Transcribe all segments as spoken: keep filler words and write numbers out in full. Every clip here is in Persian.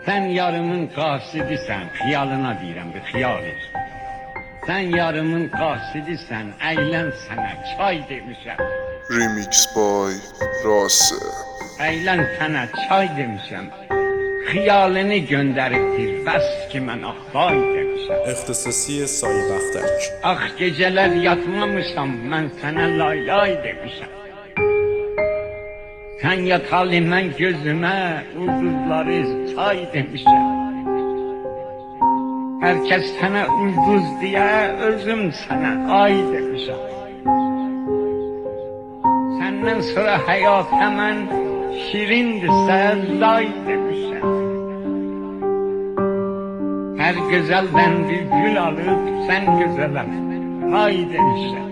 Sen yarımın qasidisən, xiyalına deyirəm, bir xiyal et. Sen yarımın qasidisən, əylən sənə çay demişəm. Remix by Rase. Əylən sənə çay demişəm. Xiyalını göndəribdir, bəs ki mən axbay demişəm. اختصاصی سایه بختک. Ax gecələr yatmamışam, mən sənə lay lay demişəm. Sen yatalı mən gözümə ulduzları çay demişəm. Herkes sənə ulduz diye, özüm sənə ay demişəm. Səndən sonra həyat həmən şirindirsə lay demişəm. Her güzelden bir gül alıp sen güzeləm hay demişəm.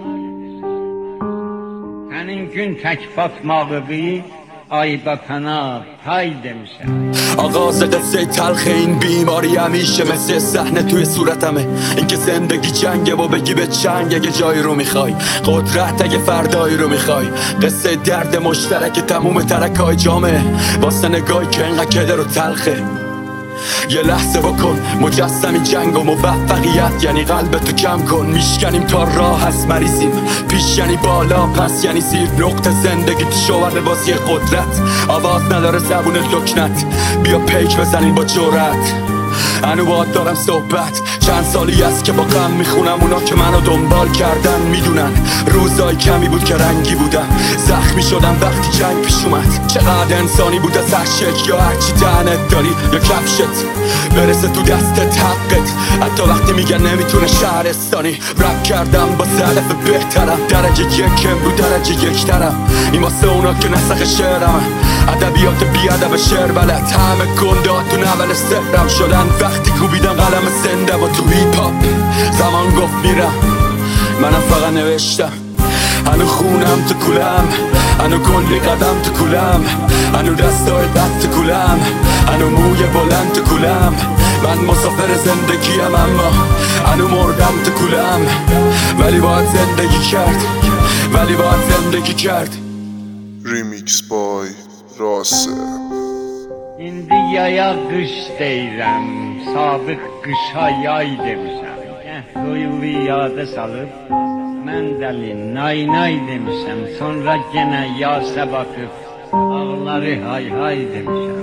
Sənin gün tək batmağı bir ay batana tay demişəm. آغاز قصه تلخ این بیماری همیشه مثل صحنه توی صورتمه. اینکه زندگی جنگه و بگی به چنگ اگه جایی رو میخوای، قدرت اگه فردایی رو میخوای. قصه درد مشترک تموم ترکای جامعه واسه نگاهی که اینقدر کدر و تلخه. یه لحظه بکن مجسمی جنگ و موفقیت یعنی قلبتو کم کن. میشکنیم تا راه هست مریضیم، پیش یعنی بالا پس یعنی زیر. نقطه زندگی تو شوهر بازی قدرت، آواز نداره زبون لکنت. بیا پیک بزنیم با جرأت، هنو باید دارم صحبت. چند سالی است که با غم میخونم، اونا که منو دنبال کردن میدونن روزای کمی بود که رنگی بودم. زخمی شدم وقتی جنگ پیش اومد. چقدر انسانی بود از هر شکل، یا هرچی دهنت داری یا کفشت برسه تو دستت حقت. حتی وقتی میگن نمیتونه شهرستانی. رپ کردم با سلف بهترم، درجه یکم رو درجه یک ترم. این واسه اونا که نسخ شعرم، ادبیات بی ادب شعر بلد. همه گندات تو نول سهرم شدن وقتی کوبیدم قلم زنده و تو هیپ هاپ. زمان گفت میرم، منم فقط نوشتم. هنو خونم تو کولم، هنو کلی قدم تو کولم، هنو دستای بد تو کولم، هنو موی بلند تو کولم. من مسافر زندگیم اما هنو مردم تو کولم. ولی باید زندگی کرد، ولی باید زندگی کرد. Remix by Rase. İndi yaya qış deyirəm, sabit qışa yay demişəm. Doyulu yada salıb, mən dəli nay nay demişəm. Sonra genə yasa bakıb, ağları hay hay demişəm.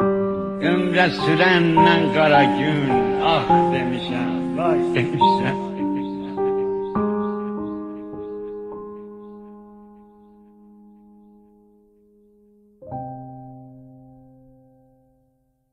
Ömrə sürəndən qara gün, ah demişəm, vay demişəm.